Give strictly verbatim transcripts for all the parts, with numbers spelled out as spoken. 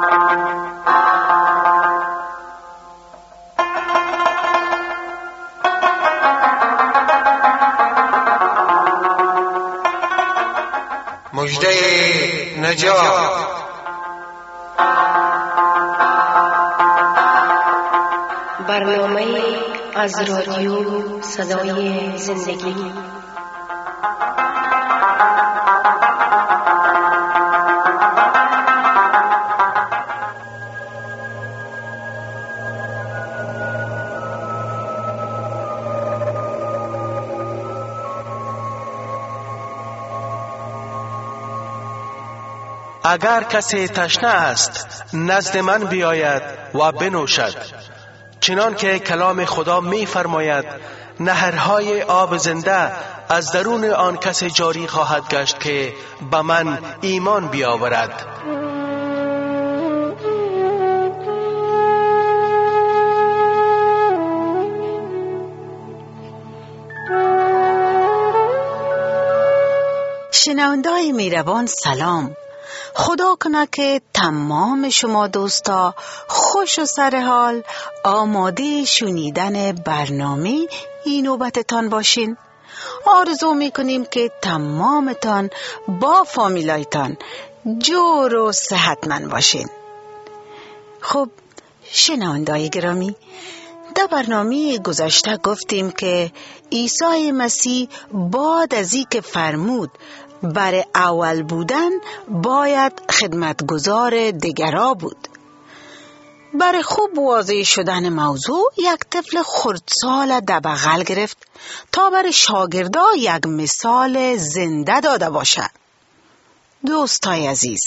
مژده نجات. برنامه از رادیو صدای زندگی. اگر کسی تشنه است نزد من بیاید و بنوشد، چنان که کلام خدا می فرماید نهرهای آب زنده از درون آن کسی جاری خواهد گشت که به من ایمان بیاورد. شنونده‌های میروان سلام. خدا کنه که تمام شما دوستا خوش و سرحال آماده شنیدن برنامه این نوبتتان باشین. آرزو میکنیم که تمامتان با فامیلایتان جور و صحتمند باشین. خب شنونده‌های گرامی، در برنامه گذشته گفتیم که عیسی مسیح بعد از این که فرمود برای اول بودن باید خدمتگزار دیگرا بود. برای خوب واضح شدن موضوع یک طفل خردسال در بغل گرفت تا برای شاگردا یک مثال زنده داده باشد. دوستای عزیز،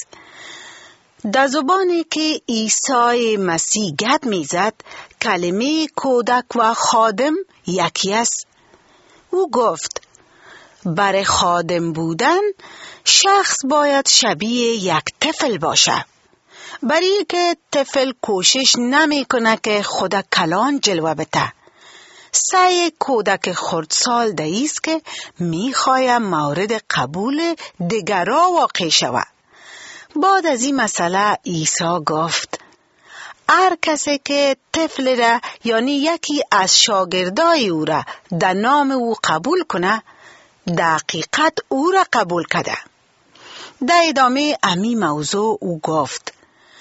در زبانی که عیسی مسیح گپ میزد کلمه کودک و خادم یکی است. او گفت برای خادم بودن شخص باید شبیه یک طفل باشه، برای که طفل کوشش نمی کنه که خود کلان جلوه بده. سعی کودک خردسال دایست که می خواهد مورد قبول دیگرا واقع شود. بعد از این مسئله عیسی گفت هر کسی که طفل را یعنی یکی از شاگردای او را در نام او قبول کنه دقیقت او را قبول کرده. در ادامه امی موضوع او گفت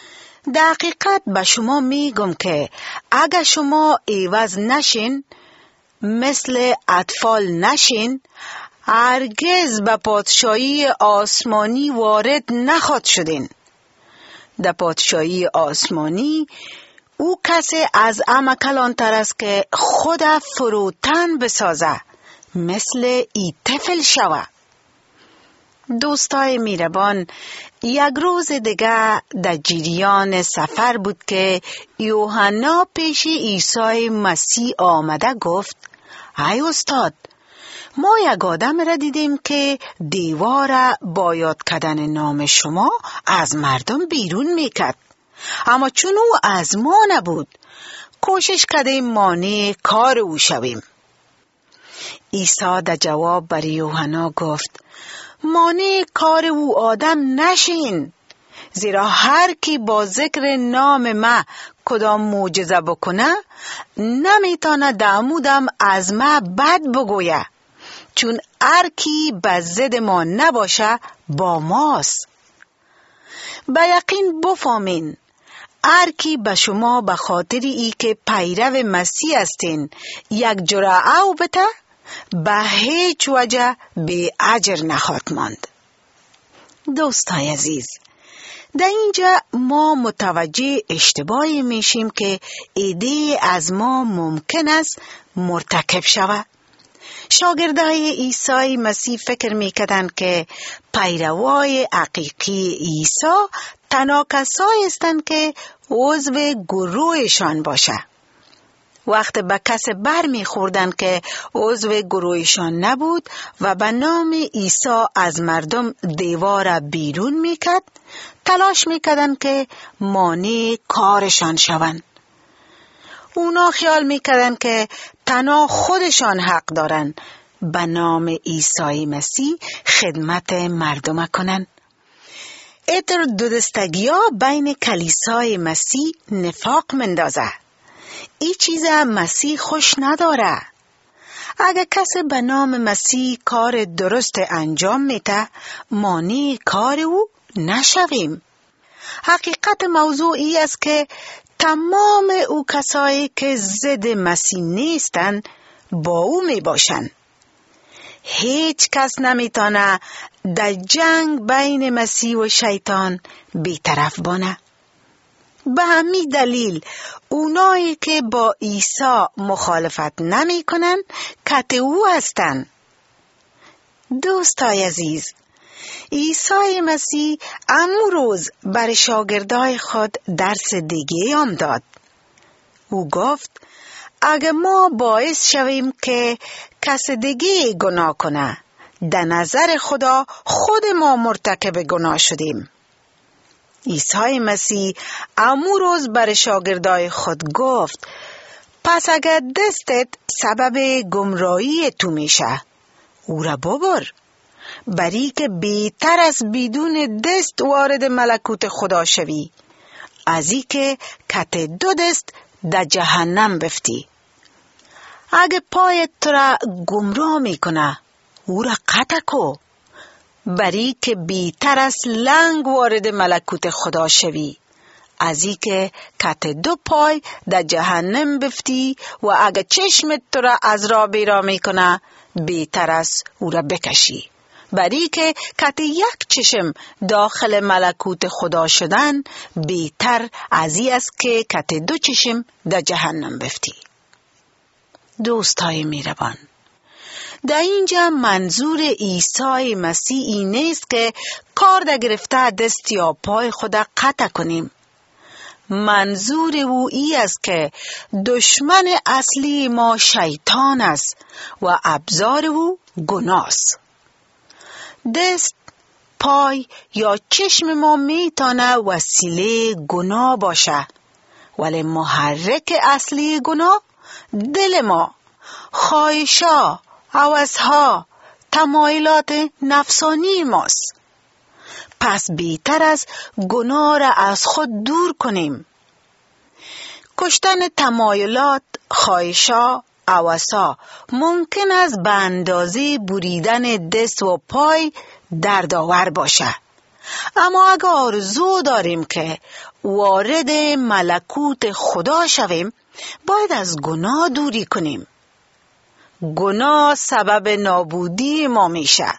دقیقت به شما میگم که اگر شما عوض نشین، مثل اطفال نشین، هرگز به پادشاهی آسمانی وارد نخواهد شدین. در پادشاهی آسمانی او کسی از همه کلانتر است که خود فروتن بسازه، مثل ای طفل شوه. دوستای میربان، یک روز دیگه در جریان سفر بود که یوحنا پیش عیسی مسیح آمده گفت ای استاد، ما یک آدم را دیدیم که دیوار با یاد کردن نام شما از مردم بیرون میکرد، اما چون او از ما نبود کوشش کردیم مانع کار او شویم. عیسی در جواب بر یوحنا گفت مانع کار او آدم نشین، زیرا هر کی با ذکر نام ما کدام معجزه بکنه نمیتونه دعمودم از ما بد بگویه، چون هر کی به ضد ما نباشه با ماست. به یقین بفهمین هر کی به شما به خاطر ای که پیرو مسیح هستین یک جرعه او بده، به هیچ وجه به اجر نخواهد ماند. دوستای عزیز، در اینجا ما متوجه اشتباهی میشیم که ایده از ما ممکن است مرتکب شود. شاگردای عیسی مسیح فکر میکردند که پیروای حقیقی عیسی تنها کسایی هستند که عضو گروهشان باشه. وقت به کس بر میخوردن که عضو گروهشان نبود و به نام عیسی از مردم دیوار بیرون میکرد، تلاش میکردن که مانع کارشان شوند. اونا خیال میکردن که تنها خودشان حق دارن به نام عیسی مسیح خدمت مردم کنن. اتر دودستگیا بین کلیسای مسیح نفاق مندازه. ای چیز مسیح خوش نداره. اگه کسی به نام مسیح کار درست انجام میده، مانع کار او نشویم. حقیقت موضوع ای است که تمام او کسایی که ضد مسیح نیستن با او می باشن. هیچ کس نمیتونه در جنگ بین مسیح و شیطان بی‌طرف بانه. به همین دلیل اونایی که با عیسی مخالفت نمی کنن کت او هستن. دوستای عزیز، عیسی مسیح امروز بر شاگردای خود درس دیگه هم داد. او گفت اگه ما باعث شویم که کس دیگه گناه کنه، در نظر خدا خود ما مرتکب گناه شدیم. عیسی مسیح امروز بر شاگردای خود گفت پس اگر دستت سبب گمراهی تو میشه، او را ببر، بری که بهتر از بدون دست وارد ملکوت خدا شوی، از ای که کت دو دست در جهنم بفتی. اگه پایت تو را گمراه میکنه، او را قطع کو، بری که بهتر از لنگ وارد ملکوت خدا شوی، از ای که کت دو پای در جهنم بفتی و اگه چشمت تو را از راه بیرا میکنه، بهتر از او را بکشی، بری که کت یک چشم داخل ملکوت خدا شدن بهتر از ای است که کت دو چشم در جهنم بفتی. دوستای میربان، در اینجا منظور عیسی مسیح این نیست که کار در گرفته دست یا پای خود قطع کنیم. منظور او ای است که دشمن اصلی ما شیطان است و ابزار او گناه است. دست، پای یا چشم ما میتونه وسیله گناه باشه، ولی محرک اصلی گناه دل ما، خواهش‌ها، هوس‌ها، تمایلات نفسانی ماست. پس بهتر از گناه را از خود دور کنیم. کشتن تمایلات، خواهش‌ها، هوس‌ها ممکن است به اندازه بریدن دست و پای دردآور باشه، اما اگر آرزو داریم که وارد ملکوت خدا شویم، باید از گناه دوری کنیم. گناه سبب نابودی ما میشه.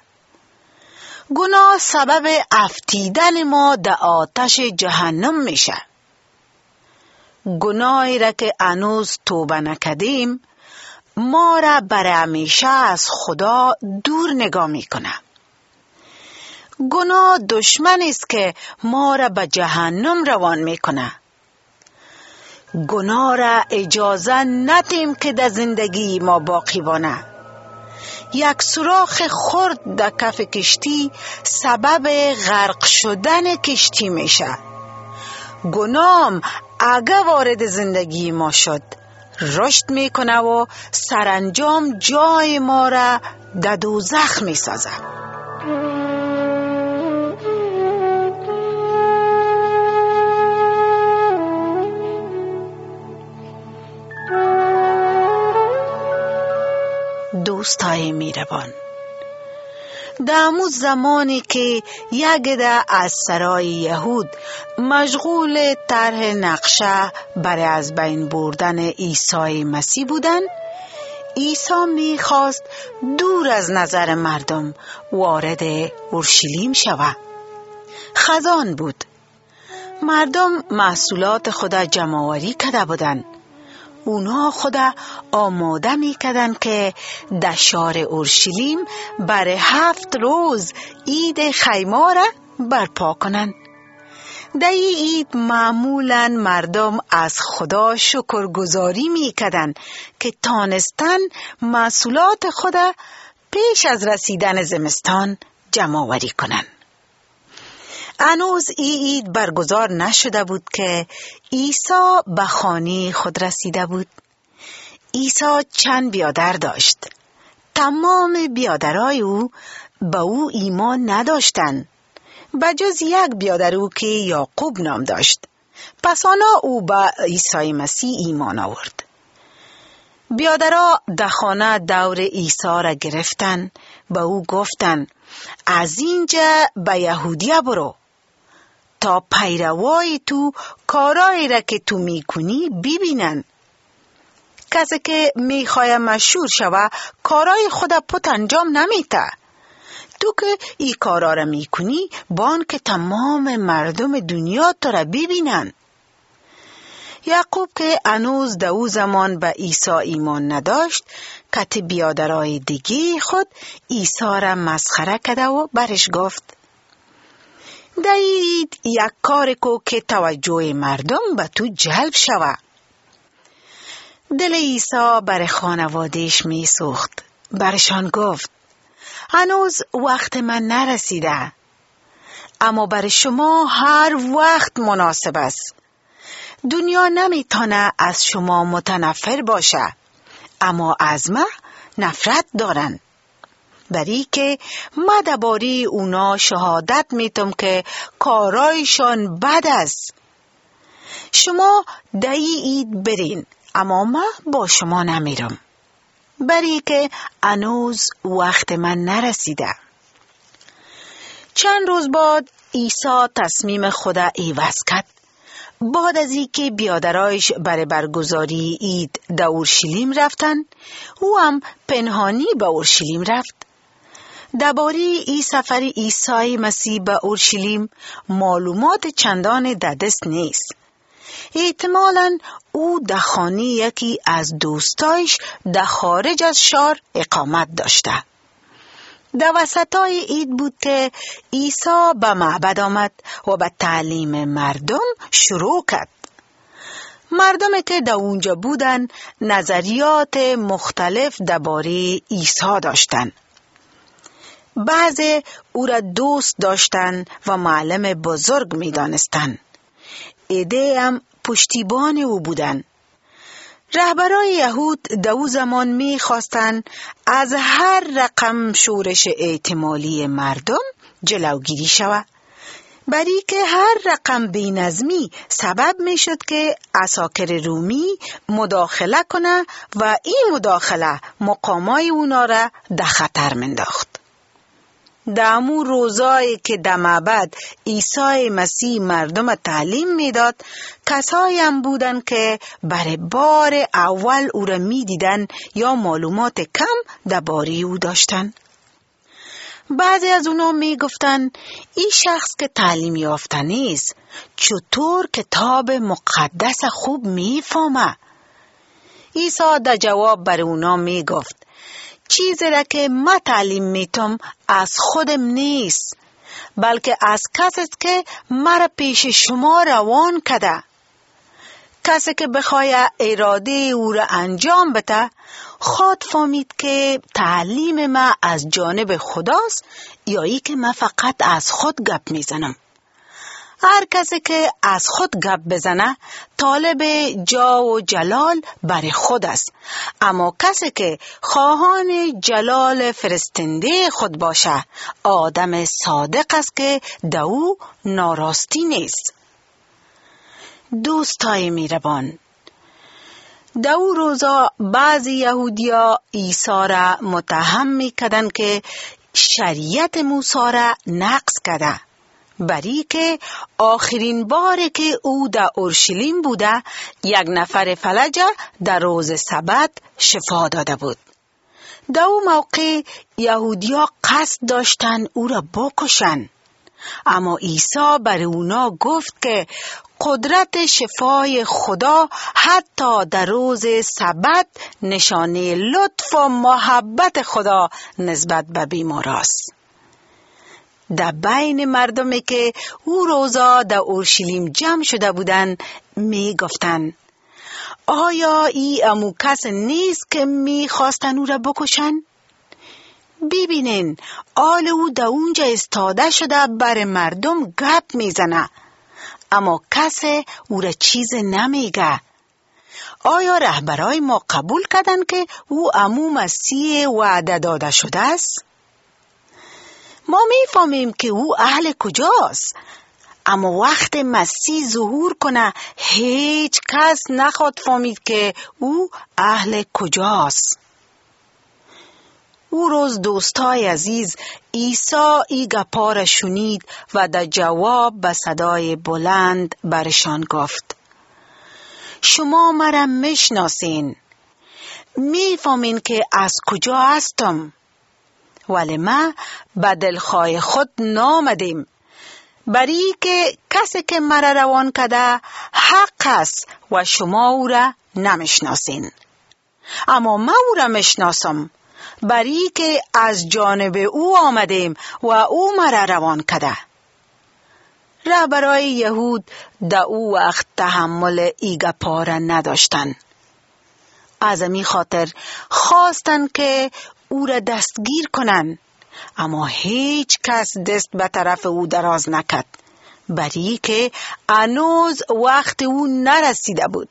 گناه سبب افتیدن ما در آتش جهنم میشه. گناهی را که هنوز توبه نکردیم ما را برای همیشه از خدا دور نگاه میکنه. گناه دشمنی است که ما را به جهنم روان میکنه. گناه را اجازه ندیم که در زندگی ما باقی بانه. یک سوراخ خرد در کف کشتی سبب غرق شدن کشتی میشه. گناه اگه وارد زندگی ما شد، رشد میکنه و سرانجام جای ما را در دوزخ میسازه. دوستای میربان، در همون زمانی که یک عده از سرای یهود مشغول طرح نقشه برای از بین بردن عیسی مسیح بودند، عیسی میخواست دور از نظر مردم وارد اورشلیم شود. خزان بود. مردم محصولات خود جمع‌آوری کرده بودند. اونا خدا آماده می کردن که در شهر اورشلیم برای هفت روز عید خیمه را برپا کنن. در این عید معمولا مردم از خدا شکرگزاری می کردن که تانستن محصولات خدا پیش از رسیدن زمستان جمع آوری کنن. هنوز این عید برگزار نشده بود که عیسی به خانه خود رسیده بود. عیسی چند بیادر داشت. تمام بیادرای او به او ایمان نداشتند. بجز یک بیادرو که یعقوب نام داشت. پس آنها او به عیسی مسیح ایمان آورد. بیادرها در خانه دور عیسی را گرفتن، به او گفتن از اینجا به یهودیه برو تا پیروای تو کارایی را که تو میکنی ببینن. کسی که میخواه مشهور شوه کارای خود پت انجام نمیته. تو که ای کارا را میکنی بان که تمام مردم دنیا تو را ببینن. یعقوب که هنوز در او زمان به عیسی ایمان نداشت، کت بیادرای دیگه خود عیسی را مسخره کرده و برش گفت دید یک کار کو که توجه مردم به تو جلب شوه. دل عیسی بر خانوادهش می سوخت. برشان گفت هنوز وقت من نرسیده، اما برای شما هر وقت مناسب است. دنیا نمیتونه از شما متنفر باشه، اما از ما نفرت دارن. بری که ما درباره اونا شهادت میتم که کارایشان بد است. شما دایی اید برین، اما ما با شما نمیرم، بری که هنوز وقت من نرسیده. چند روز بعد عیسی تصمیم خدا عوض کرد. بعد از اینکه بیادرایش برای برگزاری عید در اورشلیم رفتن، او هم پنهانی به اورشلیم رفت. درباره این سفر عیسی مسیح به اورشلیم معلومات چندان در دست نیست. احتمالاً او در خانه یکی از دوستایش در خارج از شهر اقامت داشته. در وسطای عید بود که عیسی به معبد آمد و به تعلیم مردم شروع کرد. مردمی که در اونجا بودن نظریات مختلف درباره عیسی داشتن. بعضی او را دوست داشتن و معلم بزرگ می دانستن. عده هم پشتیبان او بودن. رهبرای یهود در او زمان می خواستن از هر رقم شورش احتمالی مردم جلوگیری شود، برای که هر رقم بی‌نظمی سبب می شد که عساکر رومی مداخله کنه و این مداخله مقامای اونا را در خطر منداخت. در امو روزایی که در معبد عیسی مسیح مردم تعلیم میداد، کسایی هم بودن که برای بار اول او را می دیدن یا معلومات کم درباره او داشتن. بعضی از اونا می گفتن این شخص که تعلیم یافته نیست چطور کتاب مقدس خوب می فهمه؟ عیسی در جواب بر اونا می گفت چیزی را که ما تعلیم میتم از خودم نیست، بلکه از کسی است که مرا پیش شما روان کرده. کسی که بخواه اراده او را انجام بده خود فهمید که تعلیم ما از جانب خداست یا ای که ما فقط از خود گپ میزنم. هر کسی که از خود گپ بزنه طالب جا و جلال برای خود است، اما کسی که خواهان جلال فرستنده خود باشه آدم صادق است که دو ناراستی نیست. دوستای میربان، دو روزا بعضی یهودیا عیسی را متهم میکردند که شریعت موسی را نقض کرده، بری که آخرین بار که او در اورشلیم بوده یک نفر فلج در روز سبت شفا داده بود. در او موقع یهودیا قصد داشتن او را بکشن، اما عیسی بر اونا گفت که قدرت شفای خدا حتی در روز سبت نشانه لطف و محبت خدا نسبت به بیمار است. در بین مردمی که او روزا در اورشلیم جمع شده بودند می گفتند آیا ای امو کس نیست که می خواستن او را بکشن؟ ببینین آل او در اونجا استاده شده بر مردم گپ می زنه، اما کس او را چیز نمیگه. آیا رهبرای ما قبول کردن که او امو مسیح وعده داده شده است؟ ما میفهمیم که او اهل کجاست، اما وقت مسیح ظهور کنه هیچ کس نخواد فهمید که او اهل کجاست. او روز دوستای عزیز عیسی ای گپا را شنید و در جواب به صدای بلند برشان گفت: شما مرا میشناسین، میفهمین که از کجا هستم، ولی ما به دلخواه خود نامدیم، بری که کسی که مرا روان کرده حق است و شما او را نمیشناسین. اما ما او را میشناسم، بری که از جانب او آمدیم و او مرا روان کرده. رهبرای یهود در او وقت تحمل ای گپا را نداشتن. از همین خاطر خواستن که او را دستگیر کنن، اما هیچ کس دست به طرف او دراز نکرد، بری که هنوز وقت او نرسیده بود.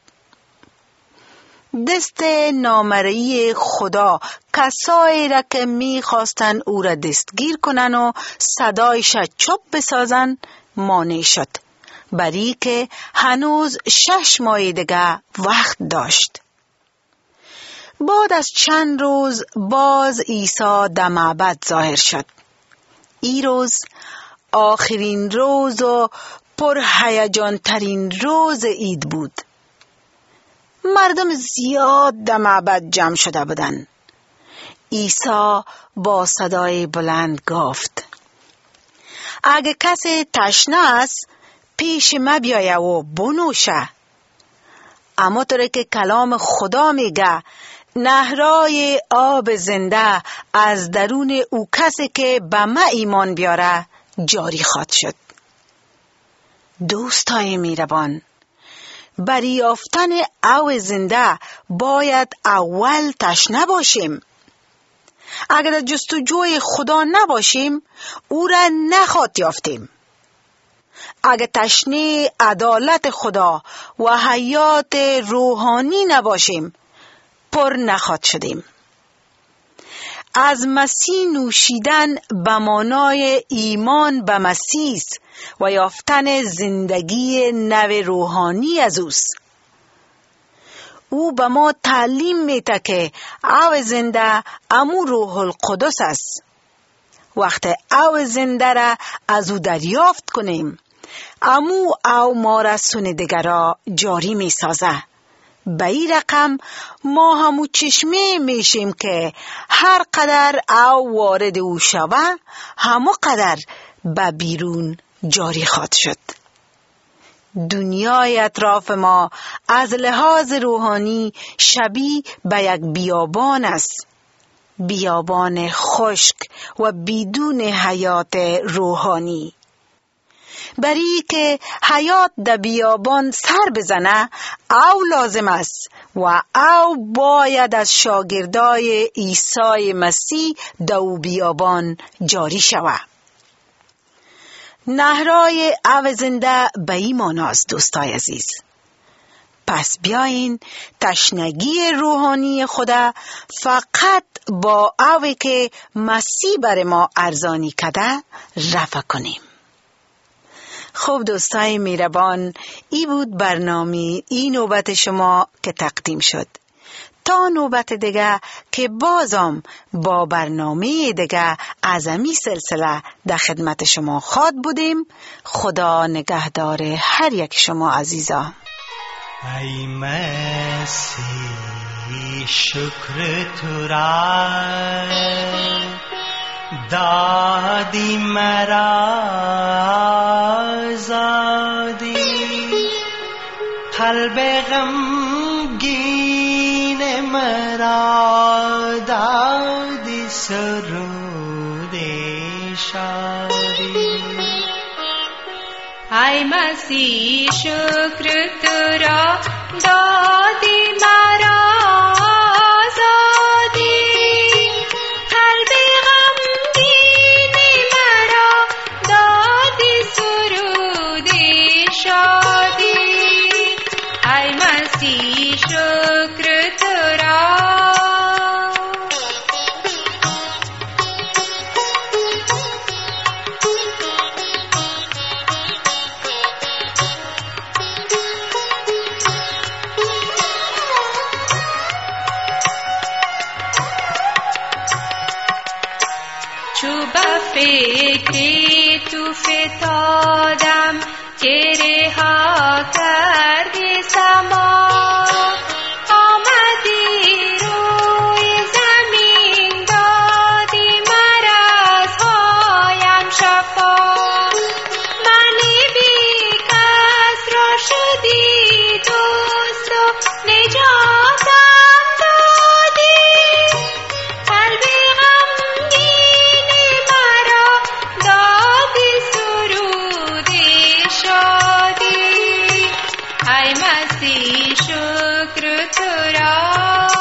دست نامرئی خدا کسایی را که می خواستن او را دستگیر کنن و صدایش چوب بسازن مانع شد، بری که هنوز شش ماه دیگه وقت داشت. بعد از چند روز باز عیسی در معبد ظاهر شد. این روز آخرین روز و پر هیجان ترین روز عید بود. مردم زیاد در معبد جمع شده بودند. عیسی با صدای بلند گفت: اگه کسی تشنه است پیش ما بیایه و بنوشه. اما طوری که کلام خدا میگه نهرای آب زنده از درون او کسی که به ما ایمان بیاره جاری خواهد شد. دوستای میربان، برای یافتن آب زنده باید اول تشنه باشیم. اگر در جستجوی خدا نباشیم او را نخواهد یافتیم. اگر تشنه عدالت خدا و حیات روحانی نباشیم پر نخواهد شدیم. از مسیح نوشیدن به معنای ایمان به مسیح و یافتن زندگی نو روحانی از اوست. او به ما تعلیم میده که آب زنده امو روح القدس است. وقت آب زنده را از او دریافت کنیم، امو او ما را سندگی را جاری می سازه. به این رقم ما همو چشمه میشیم که هر قدر او وارد او شوه همو قدر به بیرون جاری خواهد شد. دنیای اطراف ما از لحاظ روحانی شبیه به یک بیابان است، بیابان خشک و بدون حیات روحانی. برای که حیات در بیابان سر بزنه او لازم است و او باید از شاگردای عیسی مسیح در او بیابان جاری شود. نهرای آب زنده به این معناست دوستای عزیز. پس بیاین تشنگی روحانی خدا فقط با آبی که مسیح بر ما ارزانی کرده رفع کنیم. خوب دوستای میربان، ای بود برنامه این نوبت شما که تقدیم شد. تا نوبت دیگه که بازم با برنامه دیگه از امی سلسله در خدمت شما خواد بودیم. خدا نگهدار هر یک شما عزیزا. ای مسیح شکر تو را دادی مرا آزادی، قلب غمگین مرا دادی سرود شادی. ای مسیح شکر تو را دادی مرا آزادی، قلب غمگین مرا دادی سرود شادی. ای مسیح شکر تو را. فکری تو فتادم که رها کردی سما آمدی روی زمین دادی مرزهایم شفا منی بی کس را شدی دوست و نجاتم دادی قلبی غمگین مرا دادی سرودی شادی ای مسیح شکر تو را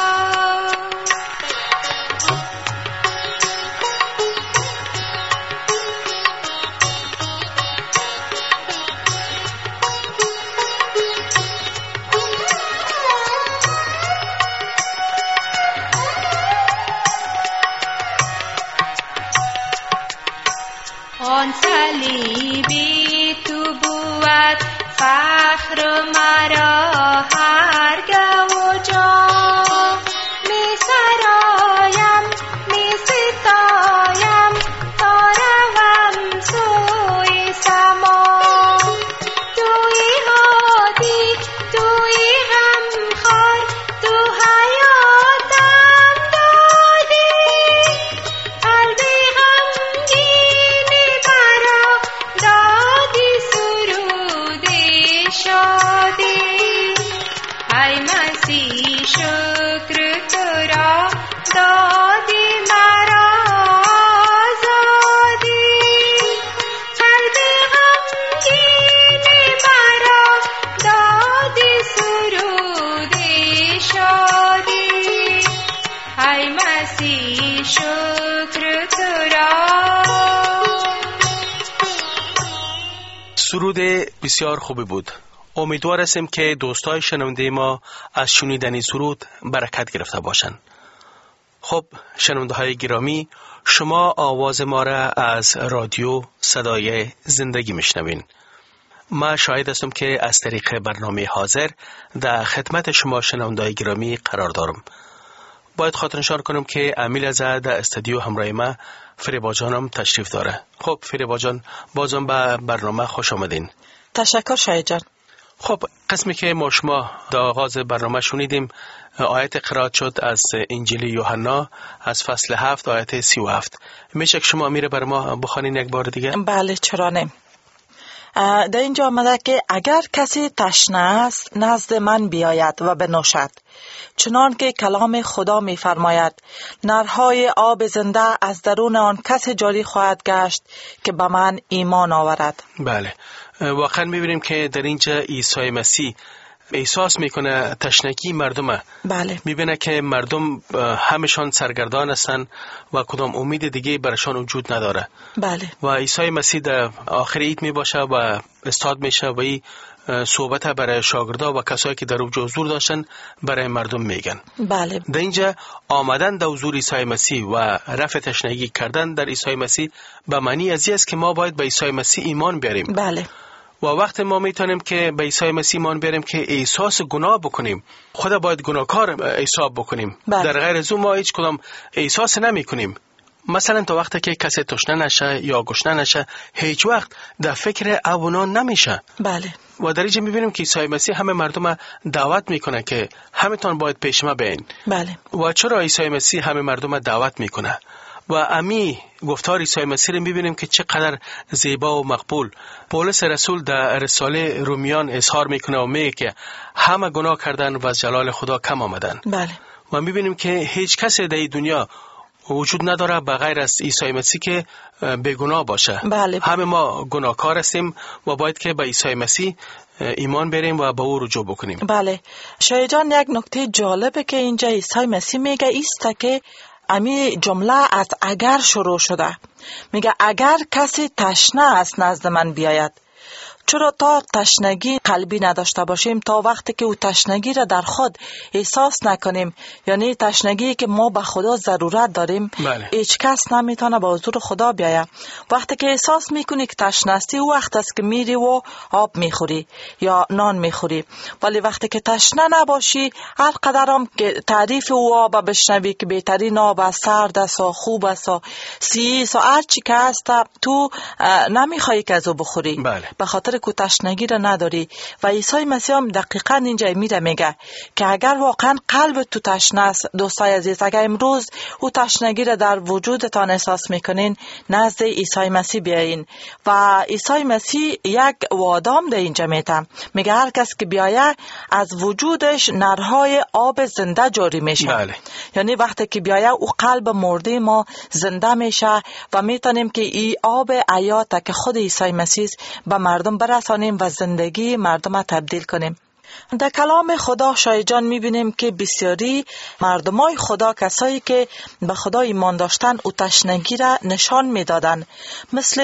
آن صلیبی تو بود فخر مرا هرگاه و جا می سرایم می ستایم تا روم سوی سما توی هادی توی غمخوار تو حیاتم دادی قلبی غمگین مرا دادی سرودی شادی ای مسیح شکر تو را دادی مرا آزادی قلبی غمگین مرا دادی سرودی شادی ای مسیح شکر تو را. سرود بسیار خوبی بود. امیدوار هستیم که دوستای شنونده ما از شنیدن سرود برکت گرفته باشند. خب شنونده های گرامی، شما آواز ما را از رادیو صدای زندگی میشنوین. ما شاهد هستم که از طریق برنامه حاضر در خدمت شما شنونده های گرامی قرار دارم. باید خاطرنشان کنم که امیل از در استودیو همراه ما فریبا جانم تشریف داره. خب فریبا جان، بازم به برنامه خوش آمدین. تشکر شاید جان. خب قسمی که ما شما در آغاز برنامه شنیدیم آیت قرائت شد از انجیل یوحنا از فصل هفت آیت سی و هفت. میشه که شما میره بر ما بخوانین یک بار دیگه؟ بله چرا نه. در اینجا آمده که اگر کسی تشنه است نزد من بیاید و بنوشد، چنان که کلام خدا می فرماید نرهای آب زنده از درون آن کسی جاری خواهد گشت که به من ایمان آورد. بله، واقعا میبینیم که در اینجا عیسی مسیح احساس میکنه تشنگی مردمه. بله. میبینه که مردم همشان سرگردان هستن و کدام امید دیگه برشان وجود نداره. بله. و عیسی مسیح در آخر عید میباشه و استاد میشه و این صحبت برای شاگردا و کسایی که در اونجا حضور داشتن برای مردم میگن. بله. در اینجا آمدن در حضور عیسی مسیح و رفع تشنگی کردن در عیسی مسیح به معنی از این است که ما باید به عیسی مسیح ایمان بیاریم. بله. و وقت ما میتونیم که به عیسی مسیح ایمان بیاریم که احساس گناه بکنیم، خدا باید گناهکار حساب بکنیم. بله. در غیر از اون ما هیچ کدام احساس نمی کنیم. مثلا تا وقتی که کسی تشنه نشه یا گشنه نشه هیچ وقت در فکر اونا نمیشه. بله. و در اینجا میبینیم که عیسی مسیح همه مردم دعوت میکنه که همتون باید پیش ما بیاین. بله. و چرا عیسی مسیح همه مردم دعوت میکنه؟ و امی گفتار عیسی مسیح رو میبینیم که چقدر زیبا و مقبول. پولس رسول در رساله رومیان اظهار میکنه و میگه که همه گناه کردن و از جلال خدا کم آمدن. بله. و میبینیم که هیچ کسی در دنیا وجود نداره بغیر از عیسی مسیح که بیگناه باشه. بله. همه ما گناهکار هستیم و باید که به عیسی مسیح ایمان بریم و به او رجوع بکنیم. بله. شاید جان یک نکته جالبه که اینجا عیسی مسیح میگه ایست که امی جمله از اگر شروع شده. میگه اگر کسی تشنه است نزد من بیاید. چرا تا تشنگی قلبی نداشته باشیم، تا وقتی که او تشنگی را در خود احساس نکنیم، یعنی تشنگی که ما به خدا ضرورت داریم، بله. هیچ کس نمیتونه به حضور خدا بیاید. وقتی که احساس میکنی که تشنه هستی، او وقت است که میری و آب میخوری یا نان میخوری. ولی وقتی که تشنه نباشی، هر قدر هم که تعریف او آب بشنوی که بهترین آب است، سرد است و خوب است و سیس و هر چی که هست، تو نمیخوای که از او بخوری. بله. به خاطر که تشنگی را نداری. و عیسی مسیح هم دقیقاً اینجا میره میگه که اگر واقعا قلب تو تشنه است، دوستای عزیز، اگر امروز او تشنگی را در وجودتان احساس میکنین، نزد عیسی مسیح بیاین. و عیسی مسیح یک وعدام ده اینجا میته، میگه هر کس که بیایه از وجودش نرهای آب زنده جاری میشه. بله. یعنی وقتی که بیایه او قلب مرده ما زنده میشه و میتونیم که این آب حیات که خود عیسی مسیح به مردم برسانیم و زندگی مردم را تبدیل کنیم. در کلام خدا شایع جان میبینیم که بسیاری مردمای خدا، کسایی که به خدا ایمان داشتن، او تشنگی را نشان میدادن. مثل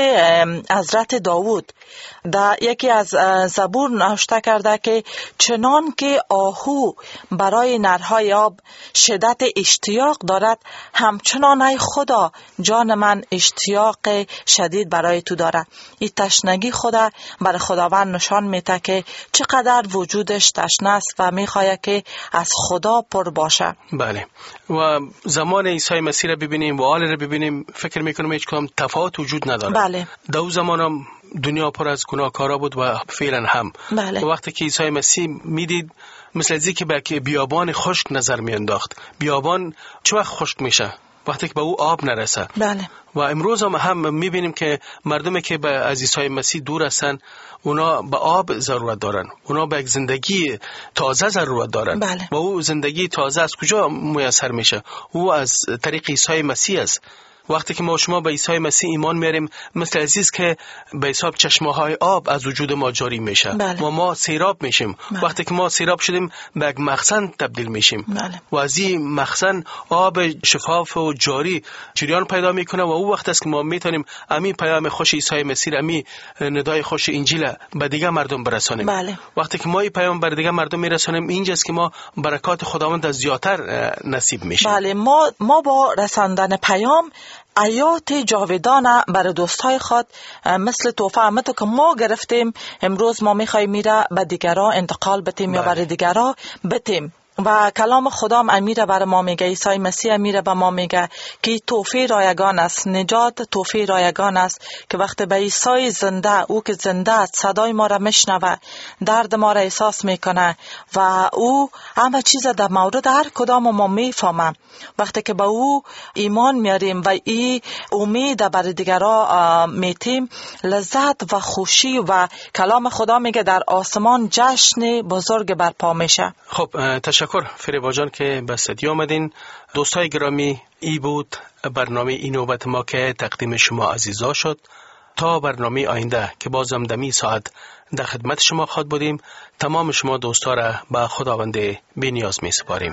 حضرت داوود در یکی از زبور نوشته کرده که چنان که آهو برای نرهای آب شدت اشتیاق دارد، همچنان ای خدا جان من اشتیاق شدید برای تو داره. این تشنگی خدا برای خداوند نشان میده که چقدر وجودش تشنه است و میخواد که از خدا پر باشه. بله. و زمان عیسی مسیح را ببینیم و حال را ببینیم، فکر میکنم هیچ کدام تفاوت وجود نداره. بله. در اون زمان هم دنیا پر از گناهکارا بود و فعلا هم. بله. و وقتی که عیسی مسیح میدید، مثل ازی که به بیابان خشک نظر میانداخت. بیابان چه وقت خشک میشه؟ وقتی که به او آب نرسه. بله. و امروز هم, هم میبینیم که مردمی که به از عیسی مسیح دور هستن، اونا به آب ضرورت دارن، اونا به یک زندگی تازه ضرورت دارن. بله. و او زندگی تازه از کجا میسر میشه؟ او از طریق عیسی مسیح است. وقتی که ما شما به عیسی مسیح ایمان میاریم، مثل عزیز که به حساب چشمه های آب از وجود ما جاری میشه. بله. و ما سیراب میشیم. بله. وقتی که ما سیراب شدیم، به یک مخزن تبدیل میشیم. بله. و از این مخزن آب شفاف و جاری جریان پیدا میکنه و او وقت است که ما میتونیم امی پیام خوش عیسی مسیح، امی ندای خوش انجیل به دیگه مردم برسانیم. بله. وقتی که ما این پیام بر دیگه مردم میرسانیم، اینجاست که ما برکات خداوند از زیادتر نصیب میشیم. بله. ما ما با رساندن پیام حیات جاودانه برای دوستای خود، مثل توفه امتو که ما گرفتیم، امروز ما میخوایم میره به دیگران انتقال بتیم. بله. یا برای دیگران بتیم. و کلام خدا هم امیره برای ما میگه، عیسی مسیح امیره به ما میگه که توفیق رایگان است، نجات توفیق رایگان است، که وقتی به عیسی زنده، او که زنده است، صدای ما را میشنوه، درد ما را احساس میکنه و او همه چیز در مورد هر کدام ما میفهمه. وقتی که به او ایمان میاریم و ای امید برای دیگران میتیم، لذت و خوشی و کلام خدا میگه در آسمان جشن بزرگ برپا میشه. خب تشکر فریبا جان که به استودیو آمدین. دوستای گرامی، ای بود برنامه این نوبت ما که تقدیم شما عزیزا شد. تا برنامه آینده که بازم دمی ساعت در خدمت شما خواهد بودیم، تمام شما دوستا را به خداوند بی‌نیاز می سپاریم.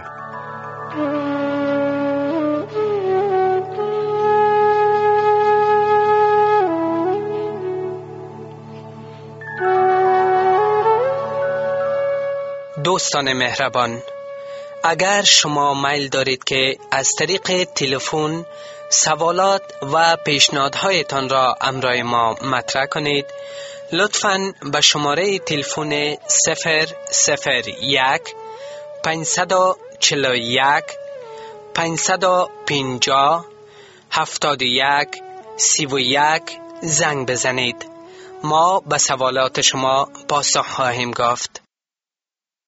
دوستان مهربان، اگر شما میل دارید که از طریق تلفن سوالات و پیشنهادهایتان را امرای ما مطرح کنید، لطفاً به شماره تلفن صفر صفر یک پنجصد و چهل و یک پنجصد و پنجاه هفتاد و یک سی و یک زنگ بزنید. ما به سوالات شما پاسخ خواهیم گفت.